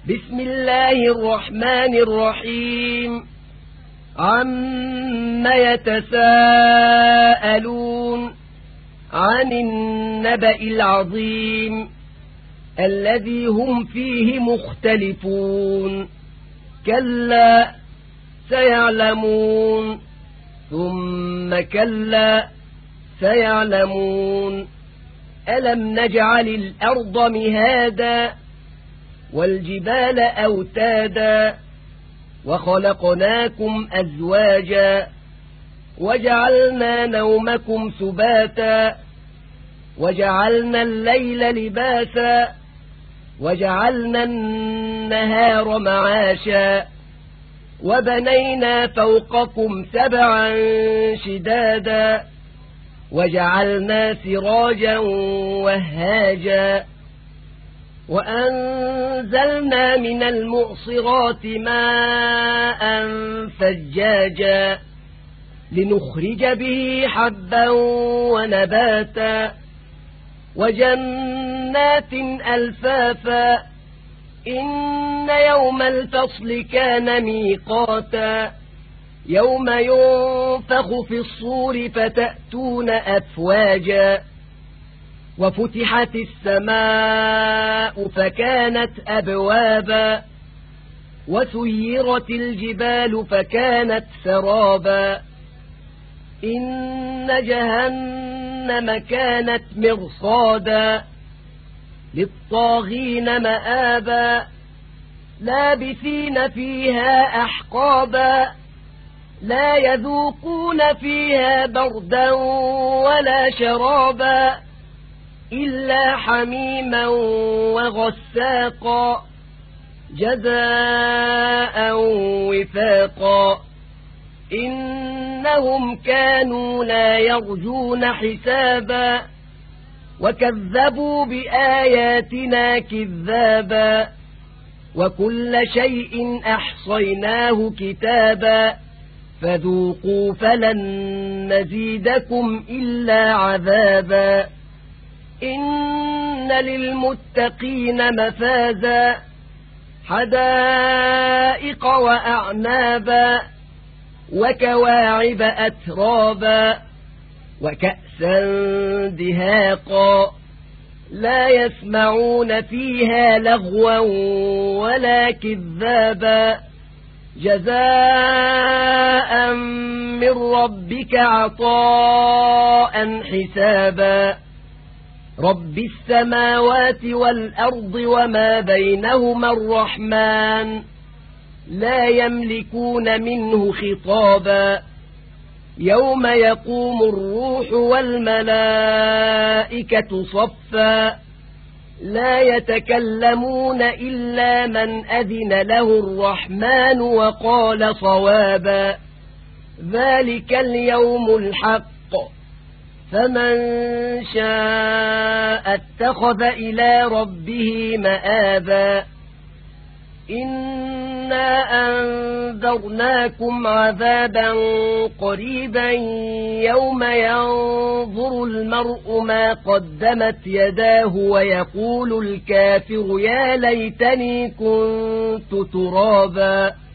بسم الله الرحمن الرحيم عما يتساءلون عن النبأ العظيم الذي هم فيه مختلفون كلا سيعلمون ثم كلا سيعلمون ألم نجعل الأرض مهادا والجبال أوتادا وخلقناكم أزواجا وجعلنا نومكم سباتا وجعلنا الليل لباسا وجعلنا النهار معاشا وبنينا فوقكم سبعا شدادا وجعلنا سراجا وهاجا وأنزلنا من المعصرات ماء ثجاجا لنخرج به حبا ونباتا وجنات ألفافا إن يوم الفصل كان ميقاتا يوم ينفخ في الصور فتأتون أفواجا وفتحت السماء فكانت أبوابا وسيرت الجبال فكانت سرابا إن جهنم كانت مرصادا للطاغين مآبا لابثين فيها أحقابا لا يذوقون فيها بردا ولا شرابا إلا حميما وغساقا جزاء وفاقا إنهم كانوا لا يرجون حسابا وكذبوا بآياتنا كذابا وكل شيء أحصيناه كتابا فذوقوا فلن نزيدكم إلا عذابا إن للمتقين مفازا حدائق وأعنابا وكواعب أترابا وكأسا دهاقا لا يسمعون فيها لغوا ولا كذابا جزاء من ربك عطاء حسابا رب السماوات والأرض وما بينهما الرحمن لا يملكون منه خطابا يوم يقوم الروح والملائكة صفا لا يتكلمون إلا من أذن له الرحمن وقال صوابا ذلك اليوم الحق فمن شاء اتخذ إلى ربه مآبا إنا أنذرناكم عذابا قريبا يوم ينظر المرء ما قدمت يداه ويقول الكافر يا ليتني كنت ترابا